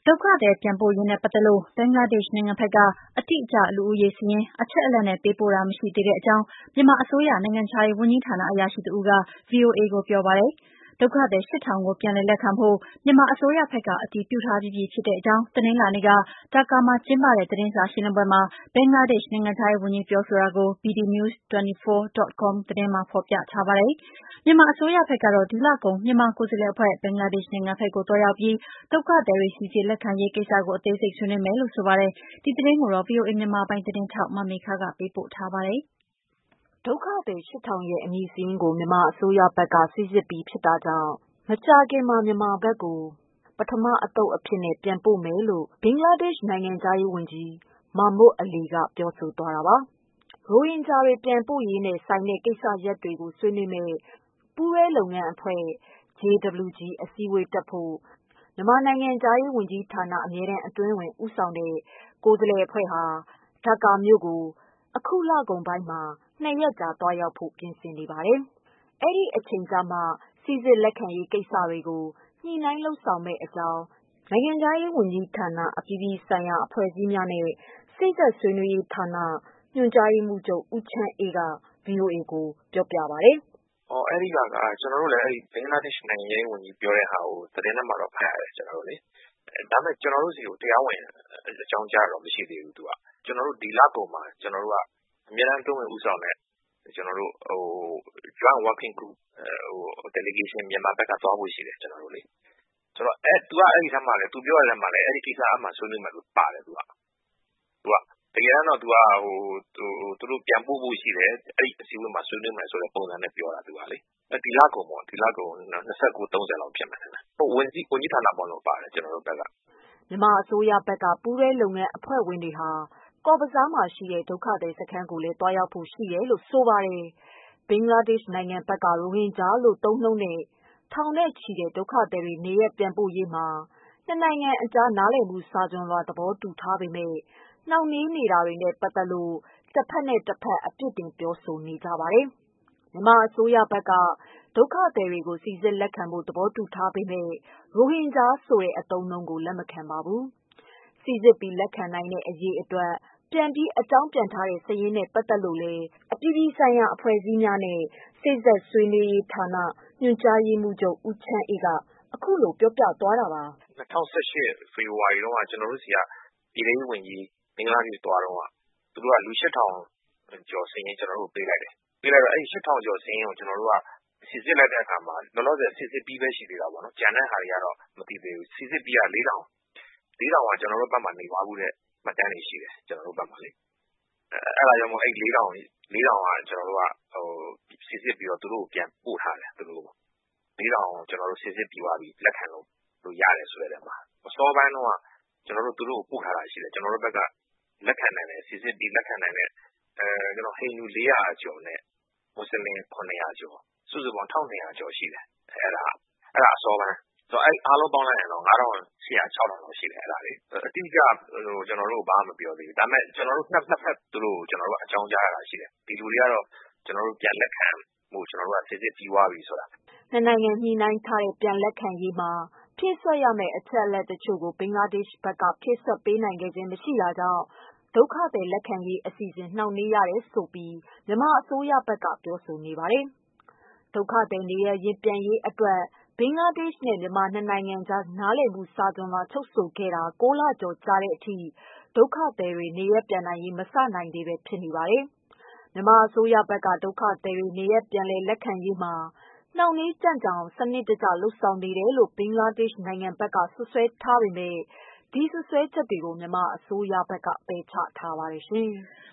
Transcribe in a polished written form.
ဒုက္ခသည်ပြန်ပို့ရေးနဲ့ပတ်သက်လို့ ဘင်္ဂလားဒေ့ရှ်နိုင်ငံဘက်ကအတိအကျလူဦးရေစာရင်းအချက်အလက်နဲ့ပေးပို့တာမရှိသေးတဲ့အကြောင်းမြန်မာအစိုးရနိုင်ငံခြားရေးဝန်ကြီးဌာနအရာရှိတဦးက VOA ကိုပြောပါတယ်။ ဒုက္ခသည် 8,000 ကိုပြန်လည်လက်ခံဖို့မြန်မာအစိုးရဘက်ကအတည်ပြုထားပြီးဖြစ်တဲ့အကြောင်းတနင်္လာနေ့ကဒါကာမှာကျင်းပတဲ့သတင်းစာရှင်းလင်းပွဲမှာဘင်္ဂလားဒေ့ရှ်နိုင်ငံခြားရေးဝန်ကြီးပြောဆိုတာကို bdnews24.com သတင်းမှာဖော်ပြထားပါတယ်။ မြန်မာအစိုးရဘက်ကတော့ဒီလကုန်မြန်မာကိုယ်စားလှယ်အဖွဲ့ဘင်္ဂလားဒေ့ရှ်နိုင်ငံဘက်ကိုသွားရောက်ပြီးဒုက္ခသည်တွေစိစစ်လက်ခံရေးကိစ္စကိုအသေးစိတ်ဆွေးနွေးမယ်လို့ဆိုပါတယ်။ ဒီသတင်းကိုတော့ ဗွီအိုအေမြန်မာပိုင်းသတင်းထောက်မေခကပေးပို့ထားပါတယ်။ ဒုက္ခသည် 8,000 ရဲ့ အမည်စာရင်းကိုမြန်မာအစိုးရဘက်ကစိစစ်ပြီးဖြစ်တာကြောင့်မကြာခင်မှာမြန်မာဘက်ကို ပထမအသုတ်အဖြစ်ပြန်ပို့မယ်လို့ ဘင်္ဂလားဒေ့ရှ်နိုင်ငံခြားရေးဝန်ကြီး Mahmood Ali ကပြောဆိုသွားတာပါ။ ရိုဟင်ဂျာတွေပြန်ပို့ရေးနဲ့ဆိုင်တဲ့ကိစ္စရပ်တွေကိုဆွေးနွေးမယ့် ပူးတွဲလုပ်ငန်းအဖွဲ့ JWG အစည်းအဝေးတက်ဖို့ မြန်မာနိုင်ငံခြားရေးဝန်ကြီးဌာနအမြဲတမ်းအတွင်းဝန်ဦးဆောင်တဲ့ ကိုယ်စားလှယ်အဖွဲ့ဟာ ဒါကာမြို့ကို အခုလကုန်ပိုင်းမှာ 2 ရက်ကြာသွားရောက်ဖို့ ပြင်ဆင်နေပါတယ်။ အဲဒီအချိန်ကျမှ စိစစ်လက်ခံရေးကိစ္စတွေကို ညှိနှိုင်းလုပ်ဆောင်မယ့်အကြောင်း နိုင်ငံခြားရေးဝန်ကြီးဌာန အပြည်ပြည်ဆိုင်ရာအဖွဲ့အစည်းများနဲ့ စေ့စပ်ဆွေးနွေးရေးဌာန ညွှန်ကြားရေးမှူးချုပ် ဦးချမ်းအေးက VOA ကိုပြောပါတယ်။ "အဲဒီဟာကကျနော်တို့လည်းဘင်္ဂလားဒေ့ရှ်နိုင်ငံခြားရေးဝန်ကြီးပြောတဲ့ဟာကိုသတင်းထဲမှာတော့ဖတ်ရတယ်ကျနော်တို့လေ။ဒါပေမဲ့ကျနော်တို့ဆီကိုတရားဝင်အကြောင်းကြားတာတော့မရှိသေးဘူးသူက။ကျနော်တို့ဒီလကုန်မှာကျနော်တို့ကအမြဲတမ်းအတွင်းဝန်ဦးဆောင်တဲ့ကျနော်တို့ Joint Working Group Delegation မြန်မာဘက်ကသွားဖို့ရှိတယ်ကျနော်တို့လေ။ဆိုတော့သူကအဲဒီထဲမှာလည်းသူပြောတဲ့အထဲမှာလည်းအဲဒီကိစ္စမှာဆွေးနွေးမယ်လို့ပါတယ်သူကတကယ်တမ်းတော့သူတို့ပြန်ပို့ဖို့ရှိတယ်အဲဒီအစည်းအဝေးမှာဆွေးနွေးမယ်ဆိုတဲ့ပုံစံနဲ့ပြောတာသူကလေ။ဒီလကုန်ပေါ့ဒီလကုန်29-30လောက်ဖြစ်မယ်ထင်တယ်။ဝန်ကြီးဌာနပေါင်းစုံပါတယ်ကျနော်တို့ဘက်က။မြန်မာအစိုးရဘက်ကပူးတွဲလုပ်ငန်းအဖွဲ့ဝင်တွေဟာ ကော့ဘဇားမှာရှိတဲ့ဒုက္ခသည်စခန်းကိုလည်းသွားရောက်ဖို့ရှိတယ်လို့ဆိုပါတယ်။ ဘင်္ဂလားဒေ့ရှ်နိုင်ငံဘက်ကရိုဟင်ဂျာလို့သုံးနှုန်းတဲ့ ထောင်နဲ့ချီတဲ့ဒုက္ခသည်တွေနေရပ်ပြန်ပို့ရေးမှာ နှစ်နိုင်ငံအကြားနားလည်မှုစာချွန်လွှာသဘောတူထားပေမဲ့ နှောင့်နှေးနေတာတွေနဲ့ပတ်သက်လို့ တဖက်နဲ့တဖက်အပြစ်တင်ပြောဆိုနေကြပါတယ်။ မြန်မာအစိုးရဘက်က ဒုက္ခသည်တွေကိုစိစစ်လက်ခံဖို့သဘောတူထားပေမဲ့ ရိုဟင်ဂျာဆိုတဲ့အသုံးအနှုန်းကိုလက်မခံပါဘူး။ စိစစ်ပြီးလက်ခံနိုင်တဲ့အရေအတွက်ပြန်ပြီးအကြောင်းပြန်ထားတဲ့စာရင်းနဲ့ပတ်သက်လို့လည်း အပြည်ပြည်ဆိုင်ရာအဖွဲ့အစည်းများနဲ့ စေ့စပ်ဆွေးနွေးရေးဌာန ညွှန်ကြားရေးမှူးချုပ် ဦးချမ်းအေးက အခုလိုပြောပြသွားတာပါ။ "၂၀၁၈ဖေဖော်ဝါရီတုန်းကကျနော်တို့ဆီကပြည်ထဲရေးဝန်ကြီးဘင်္ဂလားဒေ့ရှ်သွားတုန်းကသူတို့ကလူ 8,000 ကျော်စာရင်းကျနော်တို့ကိုပေးလိုက်တယ်။ပေးလိုက်တော့အဲဒီ 8,000 ကျော်စာရင်းကိုကျနော်တို့ကစိစစ်လိုက်တဲ့အခါမှာလောလောဆယ်စိစစ်ပြီးပဲရှိသေးတာပေါ့နော်။ကျန်တဲ့ဟာတွေကတော့မသိသေးဘူး။စိစစ်ပြီးက 4,000 ကကျနော်တို့ဘက်မှာနေသွားဖူးတဲ့မှတ်တမ်းတွေရှိတယ်ကျနော်တို့ဘက်မှာလေ။အဲဒါကြောင့်မို့အဲဒီ 4,000 ကကျနော်တို့ကစိစစ်ပြီးတော့သူတို့ကိုပြန်ပို့ထားတယ်သူတို့ကို။4,000ကိုကျနော်တို့စိစစ်ပြီးသွားပြီလက်ခံလို့ရတယ်ဆိုတဲ့အထဲမှာအစောပိုင်းတုန်းကကျနော်တို့သူတို့ကိုပို့ထားတာရှိတယ်။ကျနော်တို့ဘက်ကလက်ခံနိုင်တယ်စိစစ်ပြီးလက်ခံနိုင်တဲ့ဟိန္ဒူ 400 ကျော်နဲ့မွတ်ဆလင် 700 ကျော်စုစုပေါင်း 1,200 ကျော်ရှိတယ်။အဲဒါအစောပိုင်းအားလုံးပေါင်းလိုက်ရင်တော့ 5,800 6,000 လောက်ရှိတယ်အဲဒါလေ။အတိအကျကျနော်တို့ကိုဘာမှမပြောသေးဘူး။ဒါပေမဲ့ကျနော်တို့နှစ်ဖက်သူတို့ကိုကျနော်တို့အကြောင်းကြားထားတာရှိတယ်။ဒီလူတွေကတော့ကျနော်တို့ပြန်လက်ခံဖို့ကျနော်တို့စိစစ်ပြီးသွားပြီဆိုတာ။ " နှစ်နိုင်ငံညှိနှိုင်းထားတဲ့ပြန်လက်ခံရေးမှာဖြည့်စွက်ရမယ့်အချက်အလက်တချို့ကိုဘင်္ဂလားဒေ့ရှ်ဘက်ကဖြည့်စွက်ပေးနိုင်ခဲ့ခြင်းမရှိတာကြောင့် ဒုက္ခသည်လက်ခံရေးအစီအစဉ်နှောင့်နှေးရတယ်ဆိုပြီး မြန်မာအစိုးရဘက်ကပြောဆိုနေပါတယ်။ ဒုက္ခသည်နေရပ်ရင်းပြန်ရေးအတွက် ဘင်္ဂလားဒေ့ရှ်နဲ့မြန်မာနှစ်နိုင်ငံကြားနားလည်မှုစာချွန်လွှာချုပ်ဆိုခဲ့တာ 9 လကျော်ကြာတဲ့အထိ ဒုက္ခသည်တွေနေရပ်ပြန်နိုင်ရေးမစနိုင်သေးပဲဖြစ်နေပါတယ်။ မြန်မာအစိုးရဘက်ကဒုက္ခသည်တွေနေရပ်ပြန်လည်လက်ခံရေးမှာ နှောင့်နှေးကြန့်ကြာအောင်စနစ်တကျလုပ်ဆောင်နေတယ်လို့ ဘင်္ဂလားဒေ့ရှ်နိုင်ငံဘက်ကစွပ်စွဲထားပေမဲ့ ဒီစွပ်စွဲချက်တွေကို မြန်မာအစိုးရဘက်ကပယ်ချထားပါတယ်ရှင်။